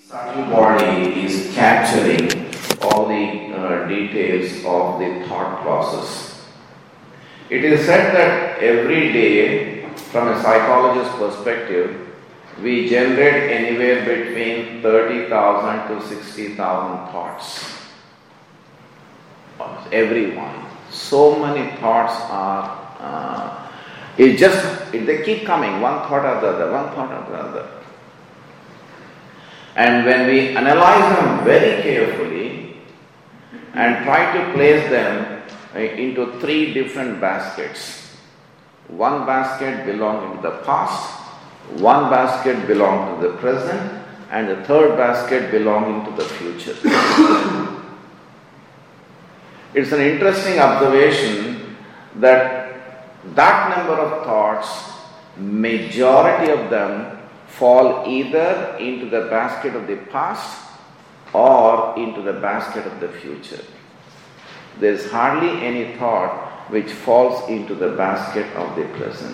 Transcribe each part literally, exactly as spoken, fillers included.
subtle body is capturing all the uh, details of the thought process. It is said that every day, from a psychologist's perspective, we generate anywhere between thirty thousand to sixty thousand thoughts. Everyone. So many thoughts are, uh, it just, it, they keep coming, one thought after the other, one thought after the other. And when we analyze them very carefully and try to place them into three different baskets, one basket belongs to the past, one basket belongs to the present, and the third basket belonging to the future. It's an interesting observation that that number of thoughts, majority of them fall either into the basket of the past or into the basket of the future. There is hardly any thought which falls into the basket of the present.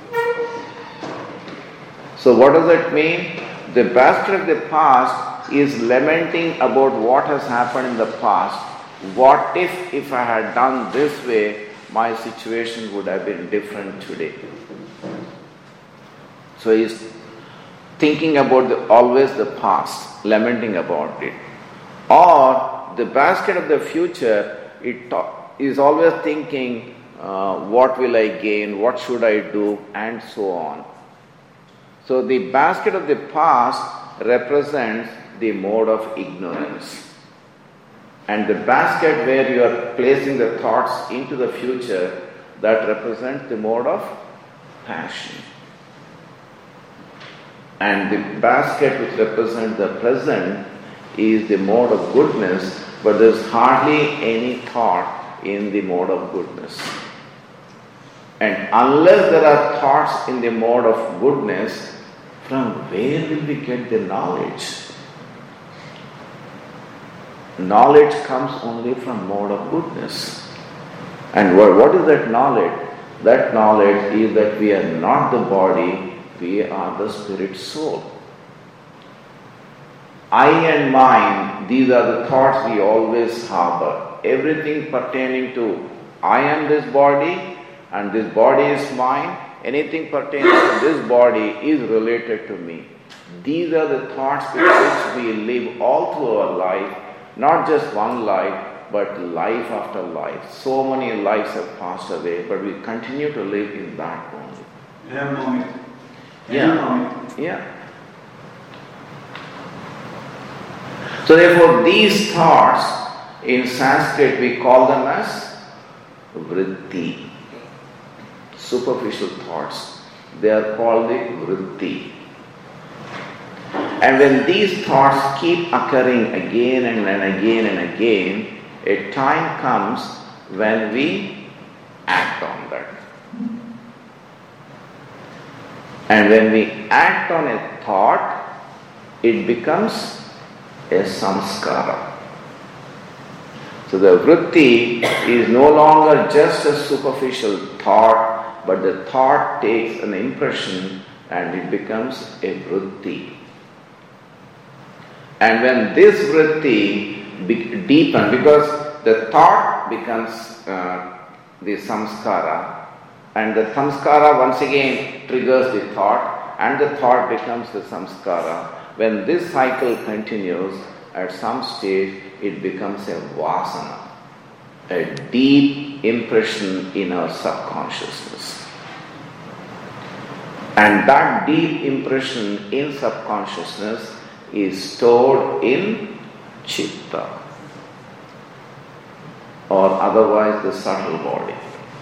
So what does that mean? The basket of the past is lamenting about what has happened in the past. What if, if I had done this way, my situation would have been different today. So he's thinking about the, always the past, lamenting about it. Or the basket of the future, it is always thinking, uh, what will I gain, what should I do, and so on. So the basket of the past represents the mode of ignorance. And the basket where you are placing the thoughts into the future, that represents the mode of passion. And the basket which represents the present is the mode of goodness, but there is hardly any thought in the mode of goodness. And unless there are thoughts in the mode of goodness, from where will we get the knowledge? Knowledge comes only from mode of goodness. And what, what is that knowledge? That knowledge is that we are not the body, we are the spirit soul. I and mine, these are the thoughts we always harbor. Everything pertaining to I am this body and this body is mine, anything pertaining to this body is related to me. These are the thoughts with which we live all through our life. Not just one life, but life after life. So many lives have passed away, but we continue to live in that only. Yeah, moment. Yeah. Moment. Yeah. So therefore, these thoughts, in Sanskrit we call them as vritti. Superficial thoughts. They are called the vritti. And when these thoughts keep occurring again and, and again and again, a time comes when we act on that. And when we act on a thought, it becomes a samskara. So the vritti is no longer just a superficial thought, but the thought takes an impression and it becomes a vritti. And when this vritti be- deepens, because the thought becomes uh, the samskara, and the samskara once again triggers the thought, and the thought becomes the samskara. When this cycle continues, at some stage it becomes a vasana, a deep impression in our subconsciousness. And that deep impression in subconsciousness is stored in chitta, or otherwise the subtle body.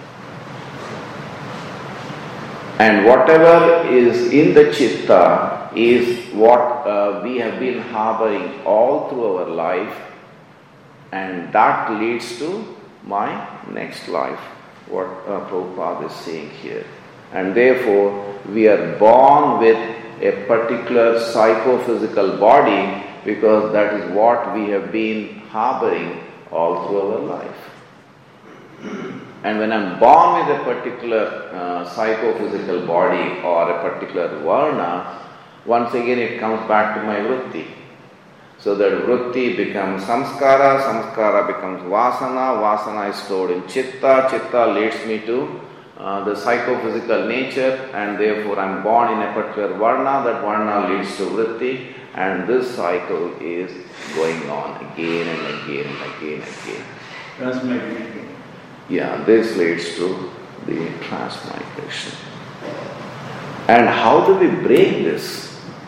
And whatever is in the chitta is what uh, we have been harboring all through our life, and that leads to my next life, what uh, Prabhupada is saying here. And therefore, we are born with a particular psychophysical body because that is what we have been harboring all through our life. And when I'm born with a particular uh, psychophysical body or a particular varna, once again it comes back to my vritti. So that vritti becomes samskara, samskara becomes vasana, vasana is stored in chitta, chitta leads me to uh, the psychophysical nature, and therefore I am born in a particular varna, that varna leads to vritti, and this cycle is going on again and again and again and again. Transmigration. Yeah, this leads to the transmigration. And how do we break this?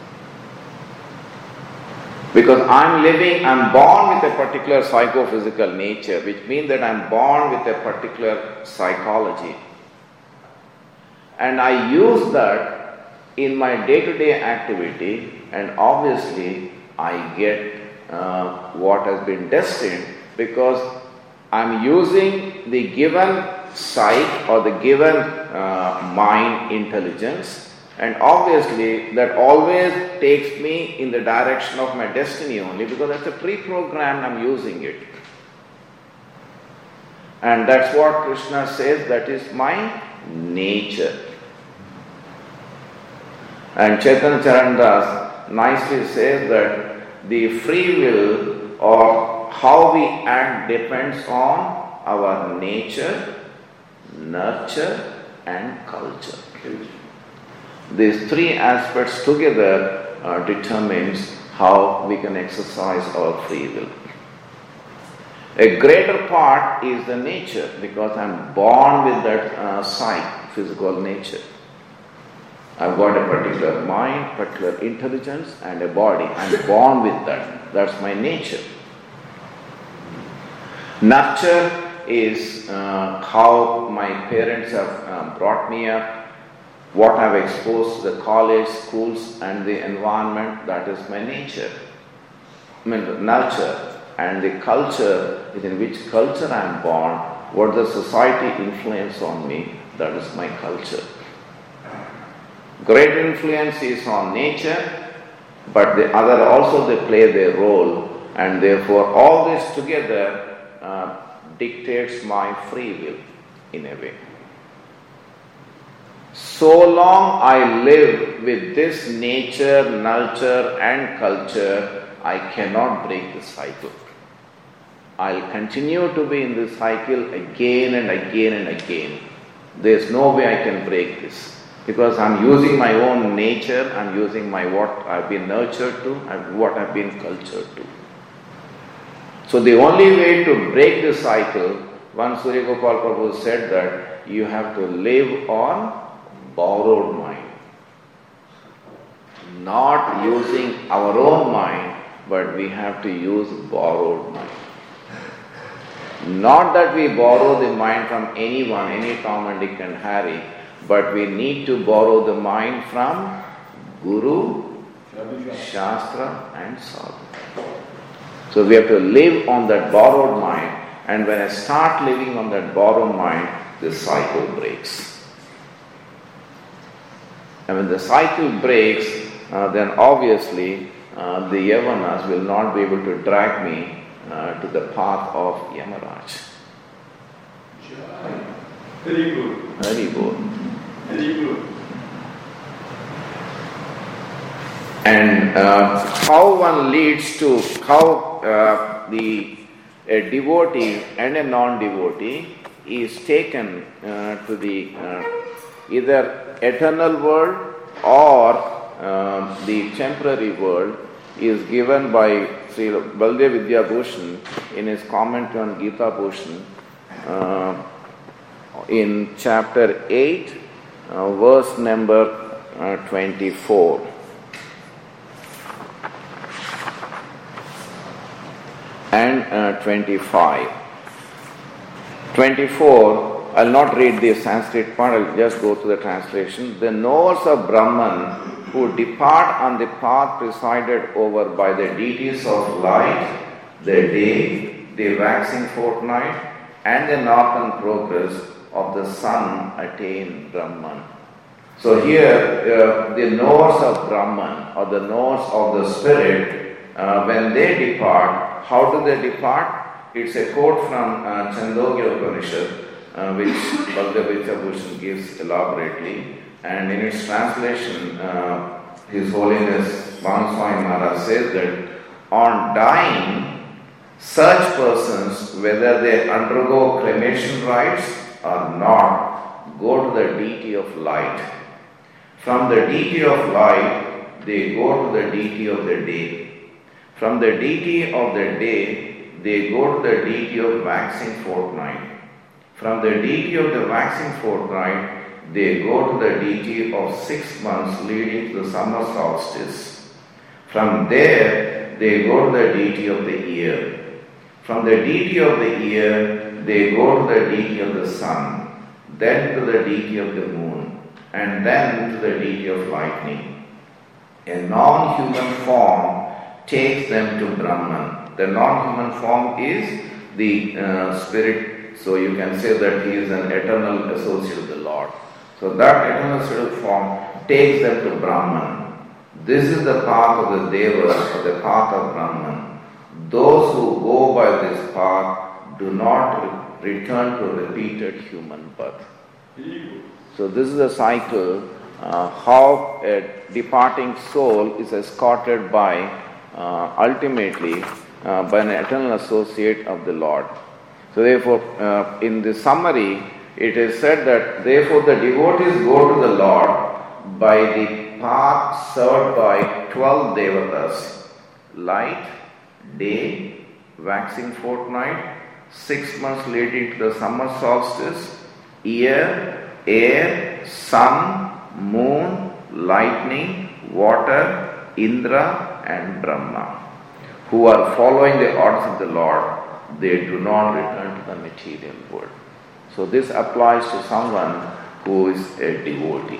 Because I'm living, I'm born with a particular psychophysical nature, which means that I'm born with a particular psychology. And I use that in my day-to-day activity, and obviously I get uh, what has been destined, because I'm using the given psyche or the given uh, mind intelligence. And obviously that always takes me in the direction of my destiny only, because that's a pre-programmed, I'm using it. And that's what Krishna says, that is my nature. And Chaitanya Charandas nicely says that the free will or how we act depends on our nature, nurture and culture. These three aspects together uh, determines how we can exercise our free will. A greater part is the nature, because I am born with that uh, psyche, physical nature. I've got a particular mind, particular intelligence and a body. I am born with that. That's my nature. Nurture is uh, how my parents have uh, brought me up, what I've exposed to the college, schools and the environment, that is my nature. I mean, nurture. And the culture is in which culture I am born, what the society influence on me, that is my culture. Great influence is on nature, but the other also they play their role, and therefore all this together uh, dictates my free will in a way. So long I live with this nature, nurture and culture, I cannot break the cycle. I'll continue to be in this cycle again and again and again. There's no way I can break this, because I'm using my own nature, I'm using my what I've been nurtured to and what I've been cultured to. So the only way to break the cycle, once Surya Gopal Prabhu said that you have to live on borrowed mind. Not using our own mind, but we have to use borrowed mind. Not that we borrow the mind from anyone, any Tom and Dick and Harry, but we need to borrow the mind from Guru, Shastra and Sadhu. So we have to live on that borrowed mind, and when I start living on that borrowed mind, the cycle breaks. And when the cycle breaks, uh, then obviously uh, the Yavanas will not be able to drag me uh, to the path of Yamaraj. Very good. Very good. Very good. And uh, how one leads to, how uh, the a devotee and a non-devotee is taken uh, to the uh, either eternal world or uh, the temporary world is given by Sri Baldev Vidya Bhushan in his comment on Gita Bhushan uh, in chapter eight, uh, verse number uh, twenty-four. And uh, twenty-five. twenty-four, I'll not read the Sanskrit part, I'll just go to the translation. The knowers of Brahman who depart on the path presided over by the deities of light, the day, the waxing fortnight, and the northern progress of the sun attain Brahman. So here, uh, the knowers of Brahman or the knowers of the spirit, uh, when they depart, how do they depart? It's a quote from uh, Chandogya Upanishad, uh, which Baldev Vidya Bhushan gives elaborately. And in its translation, uh, His Holiness Bhanu Swami Maharaj says that on dying, such persons, whether they undergo cremation rites or not, go to the deity of light. From the deity of light, they go to the deity of the day. From the deity of the day, they go to the deity of waxing fortnight. From the deity of the waxing fortnight, they go to the deity of six months leading to the summer solstice. From there, they go to the deity of the year. From the deity of the year, they go to the deity of the sun, then to the deity of the moon, and then to the deity of lightning. A non-human form takes them to Brahman. The non-human form is the uh, spirit, so you can say that he is an eternal associate of the Lord. So that eternal associate form takes them to Brahman. This is the path of the Devas, or the path of Brahman. Those who go by this path do not re- return to repeated human birth. So this is a cycle, uh, how a departing soul is escorted by, uh, ultimately, uh, by an eternal associate of the Lord. So therefore, uh, in the summary, it is said that therefore the devotees go to the Lord by the path served by twelve devatas: light, day, waxing fortnight, six months leading to the summer solstice, year, air, sun, moon, lightning, water, Indra and Brahma, who are following the orders of the Lord. They do not return to the material world. So this applies to someone who is a devotee.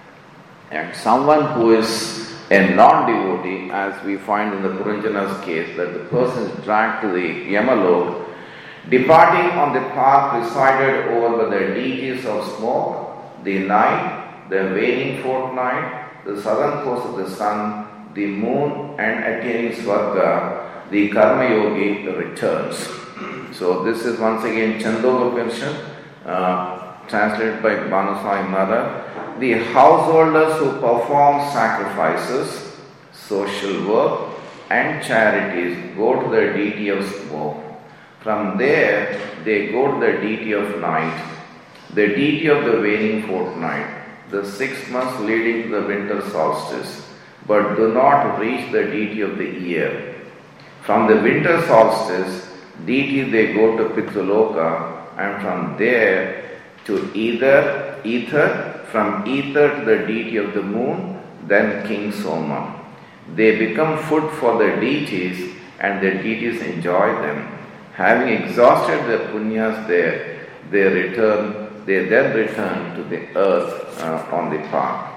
And someone who is a non-devotee, as we find in the Puranjana's case, that the person is dragged to the Yamalok, departing on the path presided over by the deities of smoke, the night, the waning fortnight, the southern course of the sun, the moon, and attaining Swarga, the Karma Yogi returns. So this is once again Chandogya Upanishad, uh, translated by Bhanuswami Mother. The householders who perform sacrifices, social work, and charities go to the deity of smoke. From there, they go to the deity of night, the deity of the waning fortnight, the six months leading to the winter solstice, but do not reach the deity of the year. From the winter solstice, deity they go to Pitraloka, and from there to either ether, from ether to the deity of the moon, then King Soma. They become food for the deities, and the deities enjoy them. Having exhausted their punyas there, they return. They then return to the earth uh, on the path.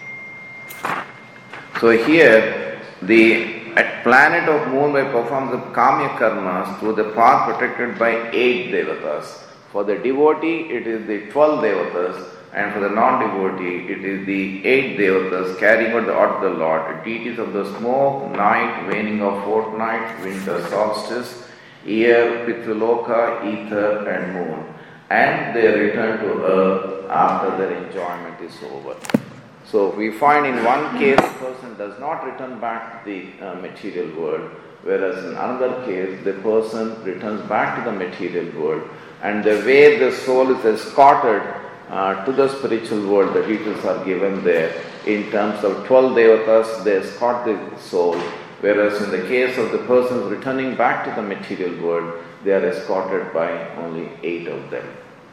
So here, the planet of Moonbai performs the Kamya karmas through the path protected by eight devatas. For the devotee, it is the twelve devatas, and for the non-devotee, it is the eight devatas carrying out the order of the Lord, deities of the smoke, night, waning of fortnight, winter solstice, year, Pitraloka, ether, and moon. And they return to earth after their enjoyment is over. So we find in one case the person does not return back to the uh, material world, whereas in another case the person returns back to the material world, and the way the soul is escorted uh, to the spiritual world, the details are given there. In terms of twelve devatas, they escort the soul, whereas in the case of the persons returning back to the material world, they are escorted by only eight of them.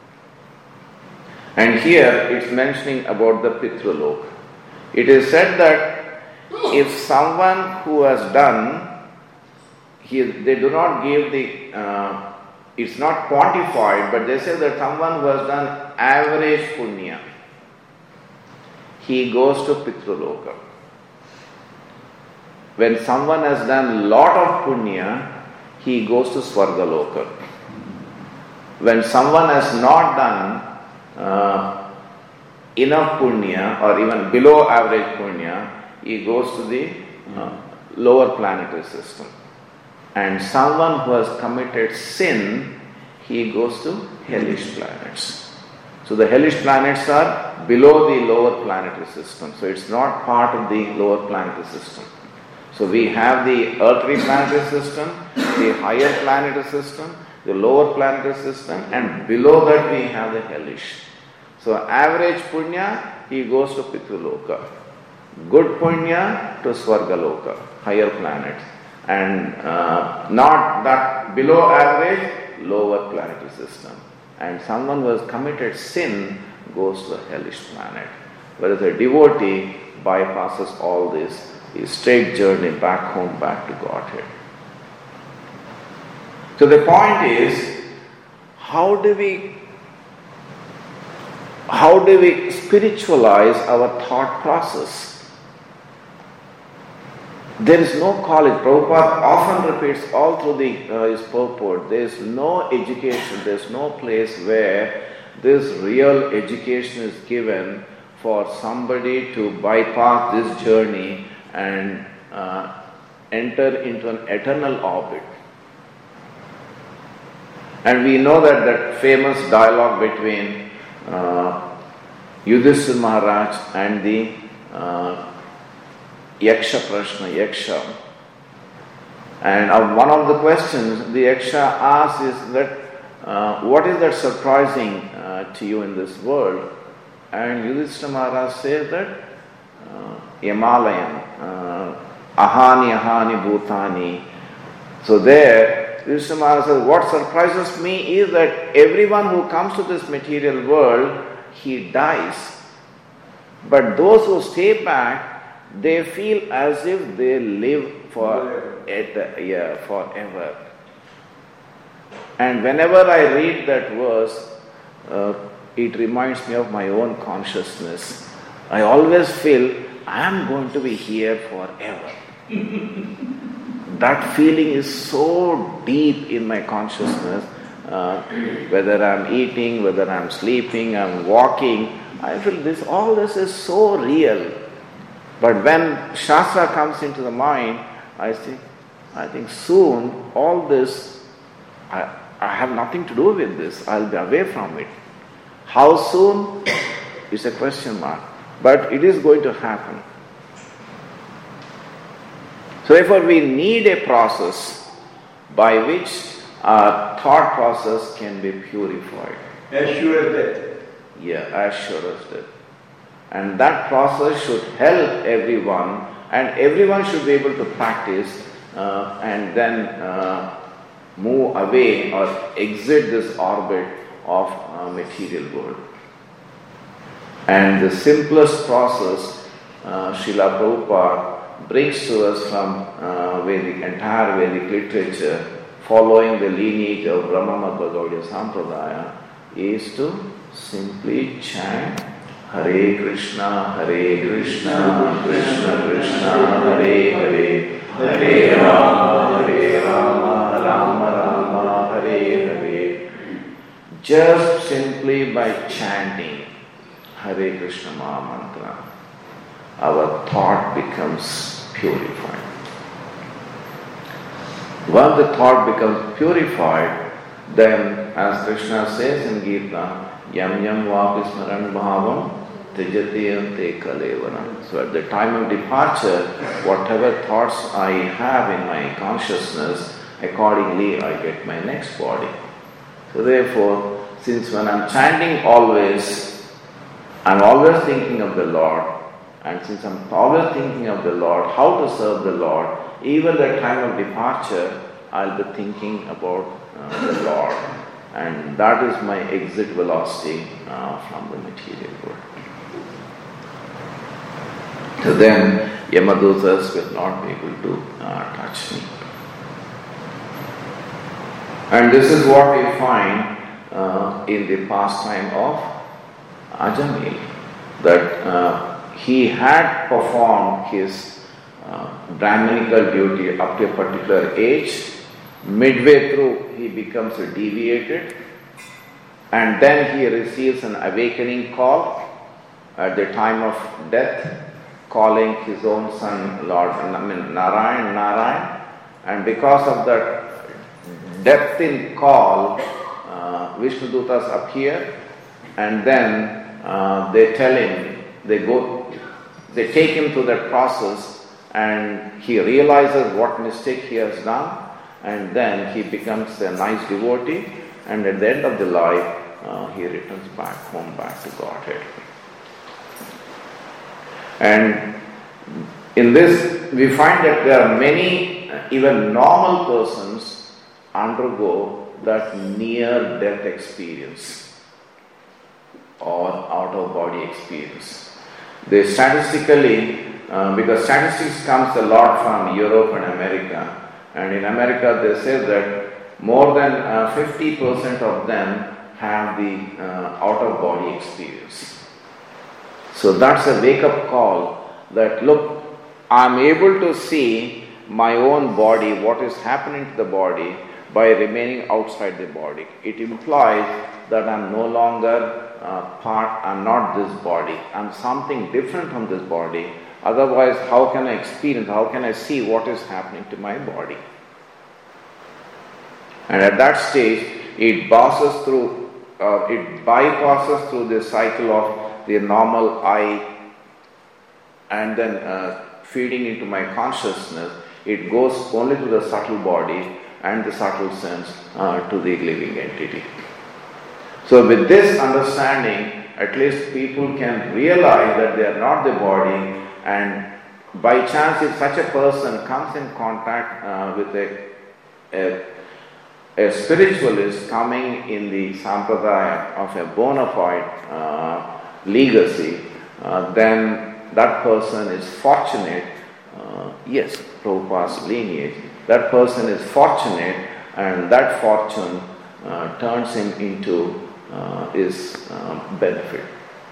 And here it's mentioning about the Pitralok. It is said that if someone who has done, he, they do not give the, uh, it's not quantified, but they say that someone who has done average punya, he goes to Pitraloka. When someone has done lot of punya, he goes to Swargaloka. When someone has not done uh, enough punya or even below average punya, he goes to the uh, lower planetary system. And someone who has committed sin, he goes to hellish planets. So the hellish planets are below the lower planetary system. So it's not part of the lower planetary system. So we have the earthly planetary system, the higher planetary system, the lower planetary system, and below that we have the hellish. So average punya, he goes to Pitruloka. Good punya to Swargaloka, higher planets. And uh, not that below average, lower planetary system. And someone who has committed sin goes to the hellish planet. Whereas a devotee bypasses all this, his straight journey back home, back to Godhead. So the point is, how do we how do we spiritualize our thought process? There is no college. Prabhupada often repeats all through the, uh, his purport, there is no education, there is no place where this real education is given for somebody to bypass this journey and uh, enter into an eternal orbit. And we know that that famous dialogue between uh, Yudhishthira Maharaj and the uh, Yaksha Prashna, Yaksha. And uh, one of the questions the Yaksha asks is that, uh, what is that surprising uh, to you in this world? And Yudhishthira Maharaj says that, uh, Yamalayam, uh, ahani ahani bhutani. So there, Yudhishthira Maharaj says, what surprises me is that everyone who comes to this material world, he dies. But those who stay back, they feel as if they live for et- yeah, forever. And whenever I read that verse, uh, it reminds me of my own consciousness. I always feel I am going to be here forever. That feeling is so deep in my consciousness. Uh, whether I'm eating, whether I'm sleeping, I'm walking, I feel this. All this is so real. But when Shastra comes into the mind, I think, I think soon all this, I, I have nothing to do with this. I'll be away from it. How soon is a question mark. But it is going to happen. So therefore we need a process by which our thought process can be purified. As sure as that. Yeah, as sure as that. And that process should help everyone, and everyone should be able to practice uh, and then uh, move away or exit this orbit of uh, material world. And the simplest process uh, Srila Prabhupada brings to us from uh, Vedic, entire Vedic literature, following the lineage of Brahma Madhva Gaudiya Sampradaya, is to simply chant Hare Krishna, Hare Krishna, Krishna Krishna, Hare Hare, Hare Rama, Hare Rama, Rama Rama, Hare Hare. Just simply by chanting Hare Krishna Maha Mantra, our thought becomes purified. Once the thought becomes purified, then as Krishna says in Gita, Yam Yam Vapi Smaran Bhavam Tejati Ante Kalevana. So at the time of departure, whatever thoughts I have in my consciousness, accordingly I get my next body. So therefore, since when I'm chanting always, I'm always thinking of the Lord, and since I'm always thinking of the Lord, how to serve the Lord, even the time of departure, I'll be thinking about uh, the Lord. And that is my exit velocity uh, from the material world. So then, Yamadutas will not be able to uh, touch me. And this is what we find uh, in the pastime of Ajamil, that uh, he had performed his uh, Brahminical duty up to a particular age. Midway through, he becomes deviated, and then he receives an awakening call at the time of death, calling his own son Lord I mean, Narayan, Narayan, and because of that depth in call, uh, Vishnudutas appear, and then uh, they tell him, they go, they take him through that process, and he realizes what mistake he has done, and then he becomes a nice devotee, and at the end of the life, uh, he returns back home, back to Godhead. And in this, we find that there are many, even normal persons undergo that near-death experience or out-of-body experience. They statistically, uh, because statistics comes a lot from Europe and America, and in America they say that more than uh, fifty percent of them have the uh, out-of-body experience. So that's a wake-up call that, look, I'm able to see my own body, what is happening to the body, by remaining outside the body. It implies that I'm no longer uh, part, I'm not this body, I'm something different from this body. Otherwise, how can I experience, how can I see what is happening to my body? And at that stage, it passes through, uh, it bypasses through the cycle of the normal I and then uh, feeding into my consciousness. It goes only to the subtle body and the subtle sense uh, to the living entity. So with this understanding, at least people can realize that they are not the body, and by chance if such a person comes in contact uh, with a, a, a spiritualist coming in the sampradaya of a bona fide uh, legacy, uh, then that person is fortunate, uh, yes, Prabhupada's lineage, that person is fortunate, and that fortune uh, turns him into uh, his uh, benefit.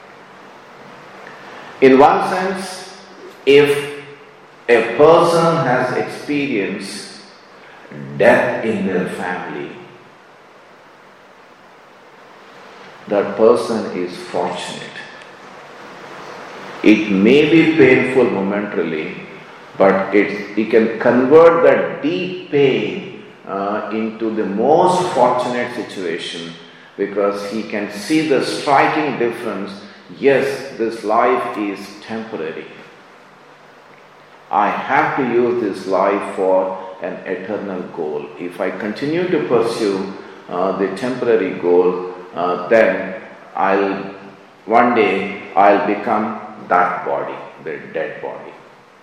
In one sense, if a person has experienced death in their family, that person is fortunate. It may be painful momentarily, but it, it can convert that deep pain uh, into the most fortunate situation, because he can see the striking difference. Yes, this life is temporary. I have to use this life for an eternal goal. If I continue to pursue uh, the temporary goal, uh, then I'll one day I'll become that body, the dead body.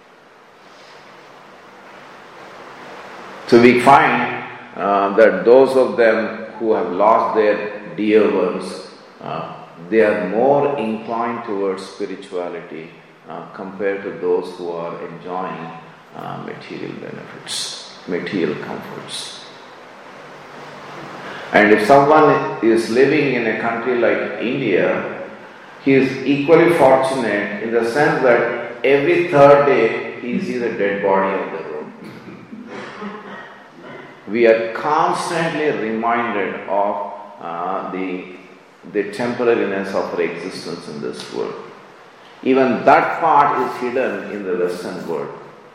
So we find uh, that those of them who have lost their dear ones, uh, they are more inclined towards spirituality uh, compared to those who are enjoying uh, material benefits, material comforts. And if someone is living in a country like India, he is equally fortunate in the sense that every third day he sees a dead body on the road. We are constantly reminded of uh, the, the temporariness of our existence in this world. Even that part is hidden in the Western world.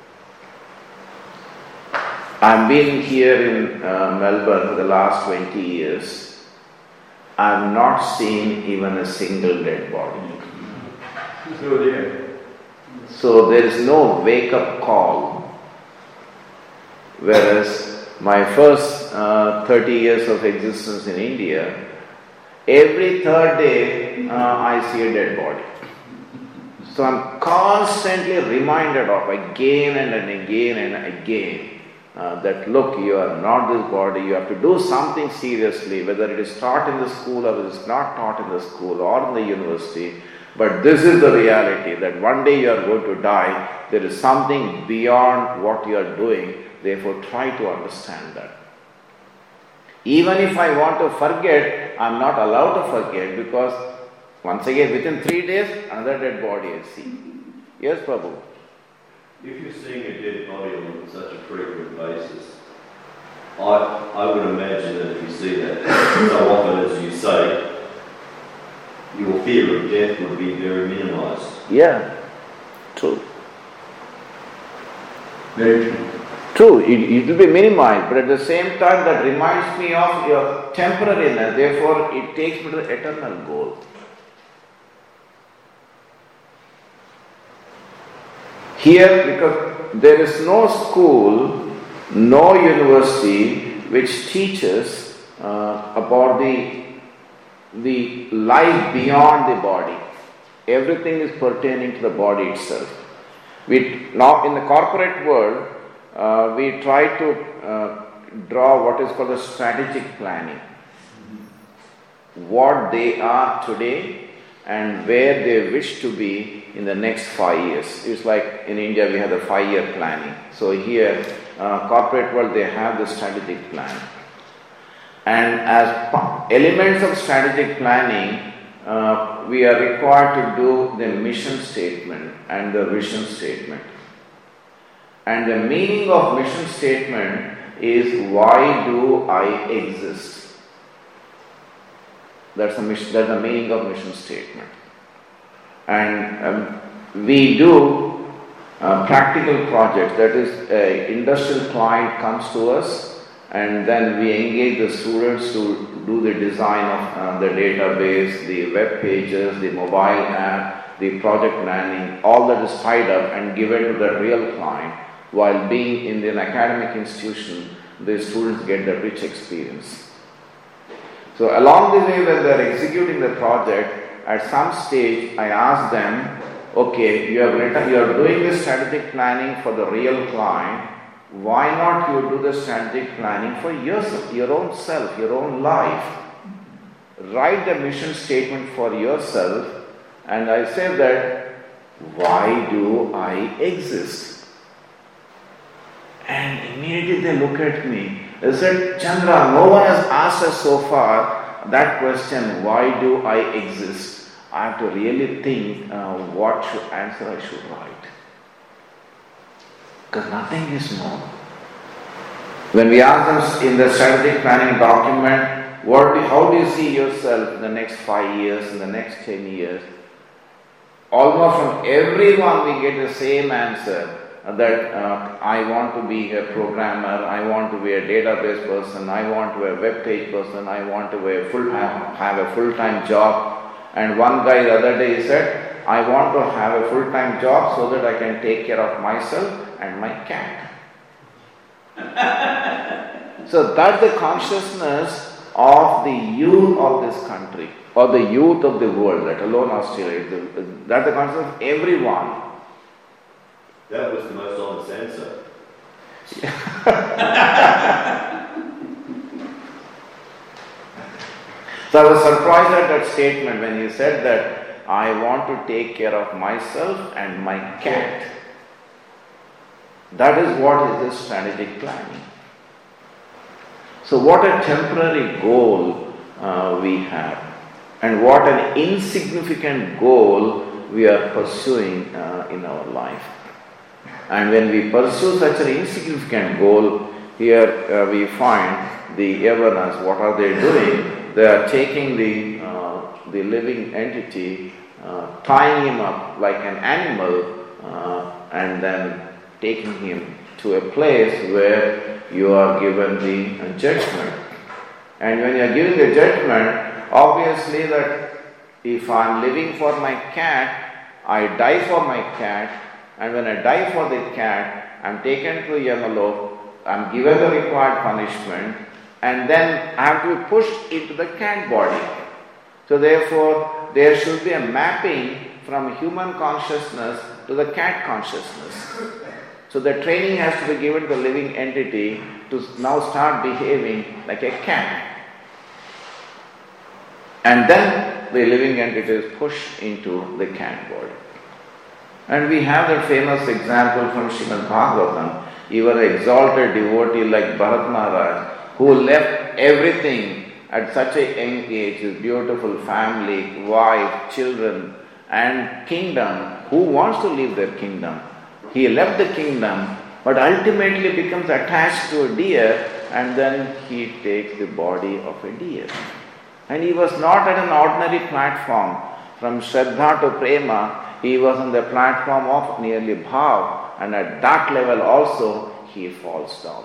I've been here in uh, Melbourne for the last twenty years. I've not seen even a single dead body. So dear. So there is no wake-up call. Whereas my first uh, thirty years of existence in India, every third day uh, I see a dead body. So I'm constantly reminded of again and, and again and again uh, that look, you are not this body, you have to do something seriously, whether it is taught in the school or it is not taught in the school or in the university. But this is the reality, that one day you are going to die. There is something beyond what you are doing. Therefore, try to understand that. Even if I want to forget, I am not allowed to forget, because once again, within three days, another dead body I see. Yes, Prabhu? If you're seeing a dead body on such a frequent basis, I, I would imagine that if you see that so often as you say, your fear of death would be very minimised. Yeah, true. Very true. True, it, it will be minimized, but at the same time that reminds me of your temporariness, therefore it takes me to the eternal goal. Here, because there is no school, no university which teaches uh, about the, the life beyond the body. Everything is pertaining to the body itself. We, now in the corporate world, uh, we try to uh, draw what is called a strategic planning. What they are today and where they wish to be in the next five years. It's like in India we have the five-year planning. So here, uh, corporate world, they have the strategic plan. And as pa- elements of strategic planning, uh, we are required to do the mission statement and the vision statement. And the meaning of mission statement is, why do I exist? That's the mission, that's the meaning of mission statement. And um, we do uh, practical projects. That is, an industrial client comes to us, and then we engage the students to do the design of uh, the database, the web pages, the mobile app, the project planning. All that is tied up and given to the real client. While being in an academic institution, the students get the rich experience. So along the way, when they are executing the project, at some stage I ask them, okay, you have written, you are doing the strategic planning for the real client. Why not you do the strategic planning for yourself, your own self, your own life? Write the mission statement for yourself. And I say that, why do I exist? And immediately they look at me. They said, Chandra, no one has asked us so far that question, why do I exist? I have to really think uh, what should, answer I should write. Because nothing is known. When we ask them in the strategic planning document, what, how do you see yourself in the next five years, in the next ten years? Almost from everyone we get the same answer. That uh, I want to be a programmer, I want to be a database person, I want to be a web page person, I want to be a full have, have a full-time job. And one guy the other day said, I want to have a full-time job so that I can take care of myself and my cat. So that's the consciousness of the youth of this country, or the youth of the world, let alone Australia. That's the consciousness of everyone. That was the most honest answer. So I was surprised at that statement when he said that I want to take care of myself and my cat. That is what is the strategic planning. So what a temporary goal uh, we have, and what an insignificant goal we are pursuing uh, in our life. And when we pursue such an insignificant goal, here uh, we find the awareness. What are they doing? They are taking the uh, the living entity, uh, tying him up like an animal, uh, and then taking him to a place where you are given the uh, judgment. And when you are giving the judgment, obviously that if I am living for my cat, I die for my cat. And when I die for the cat, I am taken to Yamaloka, I am given the required punishment, and then I have to be pushed into the cat body. So therefore, there should be a mapping from human consciousness to the cat consciousness. So the training has to be given to the living entity to now start behaving like a cat. And then the living entity is pushed into the cat body. And we have that famous example from Srimad Bhagavatam. Even an exalted devotee like Bharat Maharaj, who left everything at such a young age, his beautiful family, wife, children, and kingdom. Who wants to leave their kingdom? He left the kingdom, but ultimately becomes attached to a deer, and then he takes the body of a deer. And he was not at an ordinary platform. From Shraddha to Prema, he was on the platform of nearly Bhav, and at that level also he falls down.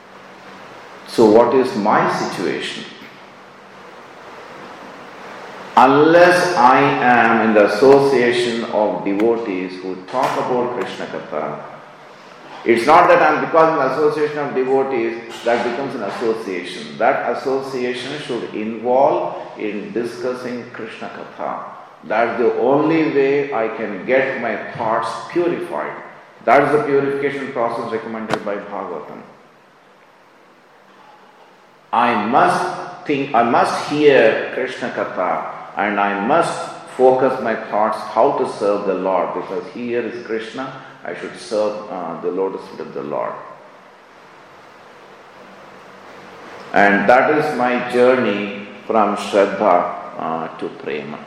So what is my situation? unless I am in the association of devotees who talk about Krishna Katha, it's not that I'm because of an association of devotees that becomes an association. That association should involve in discussing Krishna Katha. That's the only way I can get my thoughts purified. That is the purification process recommended by Bhagavatam. I must think, I must hear Krishna Katha, and I must focus my thoughts how to serve the Lord, because here is Krishna, I should serve uh, the lotus feet of the Lord. And that is my journey from Shraddha uh, to Prema.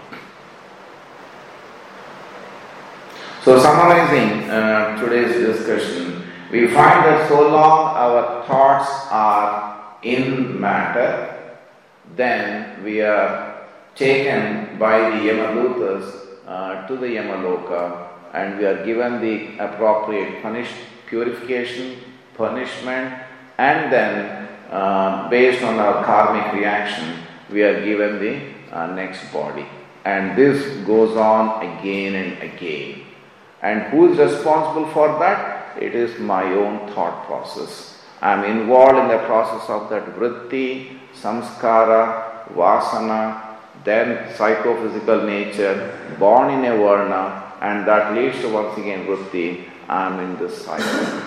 So summarizing uh, today's discussion, we find that so long our thoughts are in matter, then we are taken by the Yamadutas uh, to the Yamaloka, and we are given the appropriate punish, purification, punishment, and then uh, based on our karmic reaction, we are given the uh, next body. And this goes on again and again. And who is responsible for that? It is my own thought process. I am involved in the process of that vritti, samskara, vasana, then psychophysical nature, born in a varna, and that leads to once again vritti. I am in this cycle.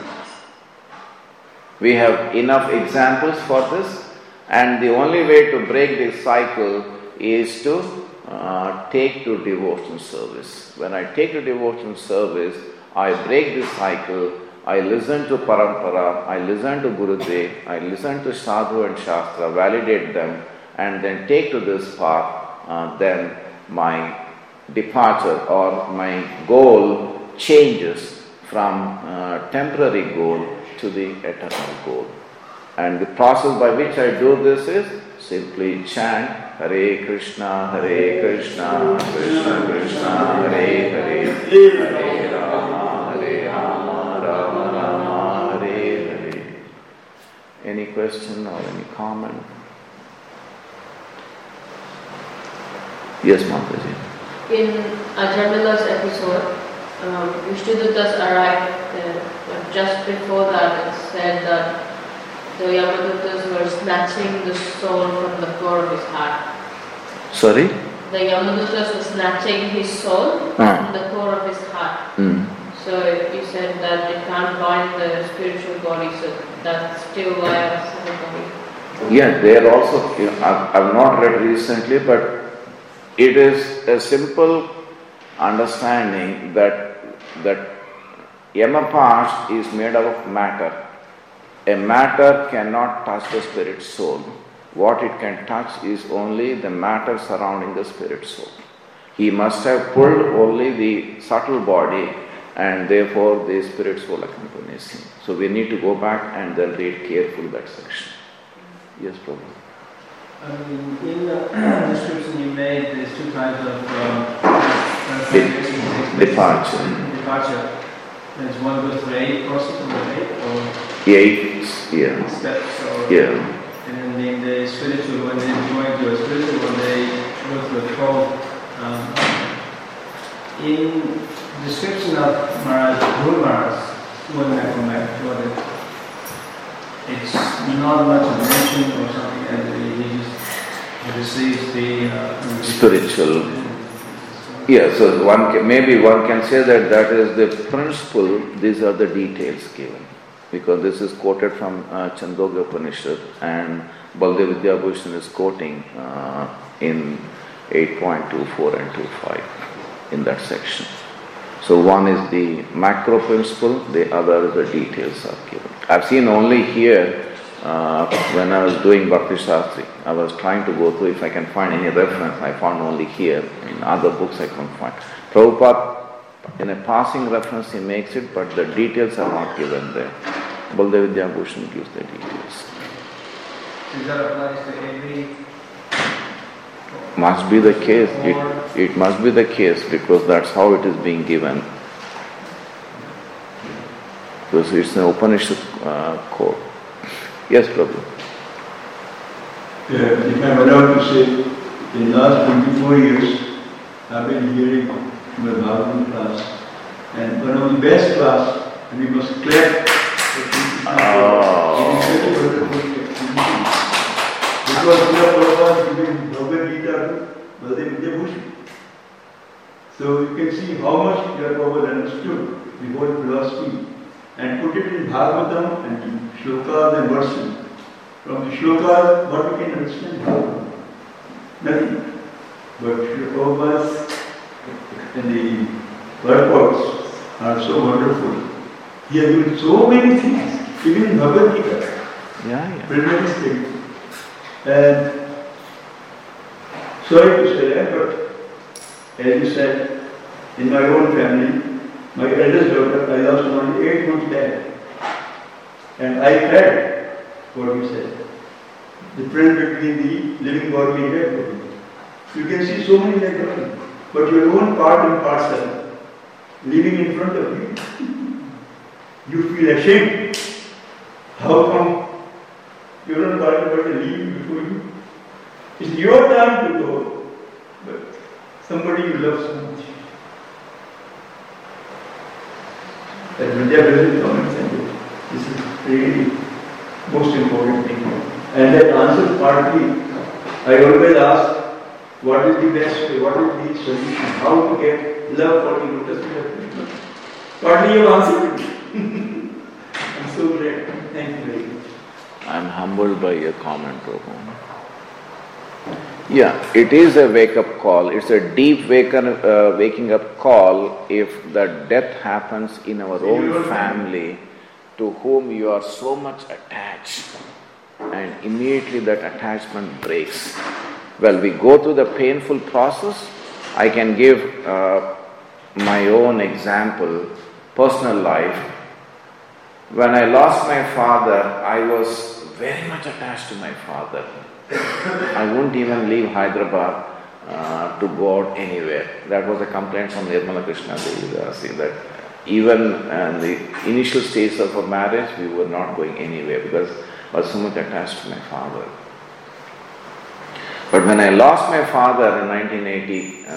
We have enough examples for this, and the only way to break this cycle is to uh, take to devotional service. When I take to devotional service, I break this cycle. I listen to parampara, I listen to Gurudev, I listen to sadhu and shastra, validate them, and then take to this path. Uh, then my departure or my goal changes from uh, temporary goal to the eternal goal. And the process by which I do this is simply chant Hare Krishna, Hare Krishna, Krishna Krishna, Hare Hare, Hare Rama, Hare Rama, Rama Rama, Hare Hare. Any question or any comment? Yes, Mataji. In Ajamila's episode, um, Vishnudutas arrived there, but just before that it said that the Yamadutas were snatching the soul from the core of his heart. Sorry? The Yamadutas were snatching his soul Ah. from the core of his heart. Mm. So you said that it can't bind the spiritual body, so that's still why I said the body. Yeah, they are also, you know, I've, I've not read recently, but it is a simple understanding that that Yamapash is made up of matter. A matter cannot touch the spirit soul. What it can touch is only the matter surrounding the spirit soul. He must have pulled only the subtle body, and therefore the spirit soul accompanies him. So we need to go back and then read carefully that section. Yes, Prabhu. Um, in the description you made, there's two types of uh, De- departure. Departure. There's one goes for eight process of the eight or Eight, yeah, steps, or yeah. and then in the spiritual, when they join to a spiritual one, they go through a twelve. Um, in description of Maharaj, Guru Maharaj, when I come back to it, it's not much of mention or something, and he just receives the uh, Spiritual. Yeah, so one can, maybe one can say that that is the principle, these are the details given. Because this is quoted from uh, Chandogya Upanishad, and Baldev Vidyabhushan is quoting uh, in eight point two four and two point five in that section. So one is the macro principle, the other is the details are given. I've seen only here uh, when I was doing Bhakti Shastri, I was trying to go through if I can find any reference. I found only here. In other books I couldn't find. Prabhupada, in a passing reference he makes it, but the details are not given there. Baldev Vidyabhushan gives the details. Does that apply to every? Must be the case. It, it must be the case because that's how it is being given. Because it's an Upanishad uh, code. Yes, Prabhu. Yeah, if I'm allowed to say, in the last twenty-four years, I've been hearing my Bhagavad class, and one of the best class, and we must clap for Oh. it is such a wonderful activity. Because Srila Prabhupada is giving Bhagavad Gita to Baladev Vidyabhushan. So you can see how much Srila Prabhupada understood the whole philosophy and put it in Bhagavatam and in shlokas and verses. From the shlokas, what we can understand? Nothing. But Srila Prabhupada's and the purports are so wonderful. He has given so many things, even in Bhagavad Gita. Yeah, yeah. Preliminary statement. And sorry to say that, but as you said, in my own family, my eldest daughter, I lost only eight months back. And I cried what you said. The difference between the living body and dead body. You can see so many like that, but your own part and parcel living in front of you. You feel ashamed. How come you don't part about the leaving before you? It's your time to go, but somebody you love so much. That Vidya doesn't come and send it. This is really most important thing. And that answer partly, I always ask, what is the best way, what is the solution, how to get love for the lotus feet of Krishna? Partly you answered it. I'm so glad. Thank you very much. I'm humbled by your comment, Prabhu. Yeah, it is a wake-up call. It's a deep wake uh, waking up call if the death happens in our own family to whom you are so much attached, and immediately that attachment breaks. Well, we go through the painful process. I can give uh, my own example, personal life. When I lost my father, I was very much attached to my father. I wouldn't even leave Hyderabad uh, to go out anywhere. That was a complaint from Nirmala Krishna Devi, that even in the initial stages of our marriage, we were not going anywhere because I was so much attached to my father. But when I lost my father in nineteen eighty-five,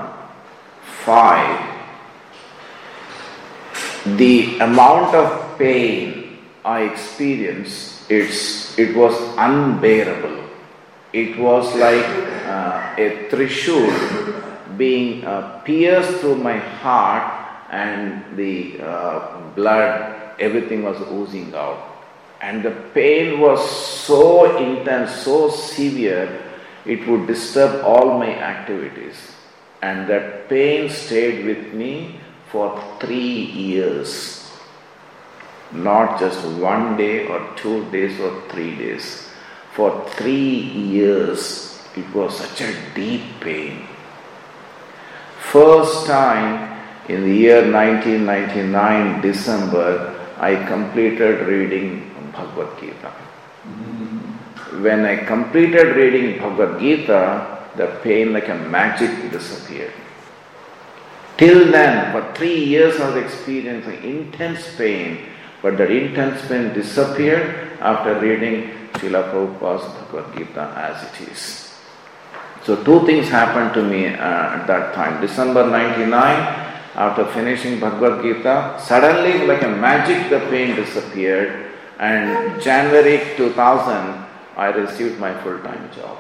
the amount of pain I experienced, it's, it was unbearable. It was like uh, a trishul being uh, pierced through my heart, and the uh, blood, everything was oozing out. And the pain was so intense, so severe, it would disturb all my activities. And that pain stayed with me for three years. Not just one day or two days or three days. For three years, it was such a deep pain. First time in the year nineteen ninety-nine, December, I completed reading Bhagavad Gita. When I completed reading Bhagavad Gita, the pain like a magic disappeared. Till then, for three years I was experiencing intense pain, but that intense pain disappeared after reading Srila Prabhupada's Bhagavad Gita as it is. So two things happened to me uh, at that time. December ninety-nine, after finishing Bhagavad Gita, suddenly like a magic the pain disappeared, and January two thousand, I received my full-time job.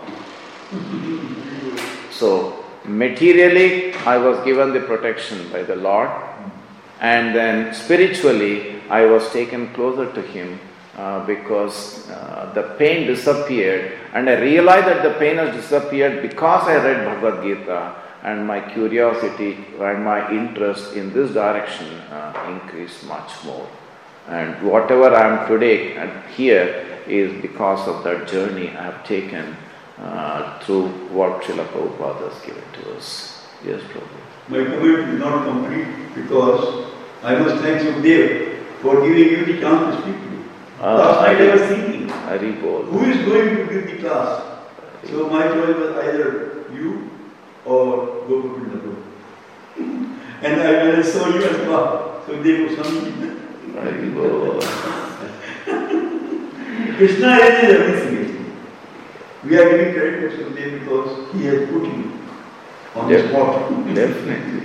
So materially, I was given the protection by the Lord, and then spiritually, I was taken closer to Him uh, because uh, the pain disappeared, and I realized that the pain has disappeared because I read Bhagavad Gita, and my curiosity and my interest in this direction uh, increased much more. And whatever I am today and here is because of that journey I have taken uh, through what Srila Prabhupada has given to us. Yes, Prabhu. My comment is not complete because I must thank Sukdev for giving you the chance to speak to me. Uh, Last night I was thinking, Haribol. who is going to give the class? So my choice was either you or Gopal. And I, when I saw you as well, so they were something. Haribol. Krishna is everything. we are giving credit to Sukadeva because he has put him on the spot. Definitely.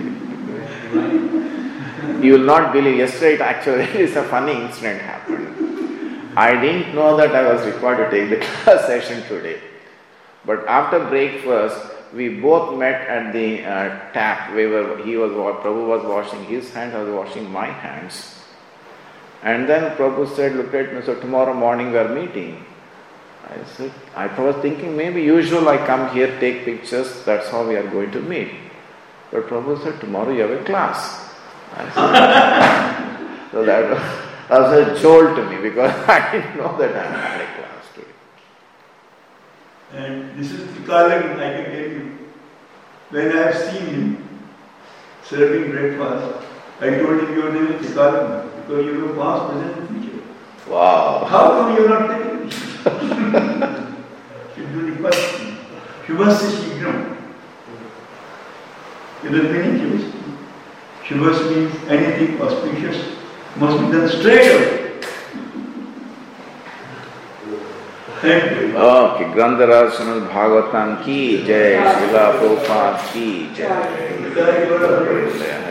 You will not believe, yesterday it actually is a funny incident happened. I didn't know that I was required to take the class session today. But after breakfast, we both met at the uh, tap where he was, Prabhu was washing his hands, I was washing my hands. And then Prabhu said, look at me, so tomorrow morning we are meeting. I said, I was thinking maybe usual I come here, take pictures, that's how we are going to meet. But Prabhu said, tomorrow you have a class. I said, so that was, that was a jolt to me because I didn't know that I had a class today. And this is Tikalam, I can tell you. When I have seen him serving breakfast, I told him your name is Tikalam because you know past, present and future. Wow. How come you are not taking it? You do the first thing. Shubhasya Shigram. You know the meaning Shubhasya? Shubhas means anything auspicious must be done straight away. Thank you. Okay, Grandharaj Srimad Bhagavatam ki jai, Srila Prabhupada ki jai.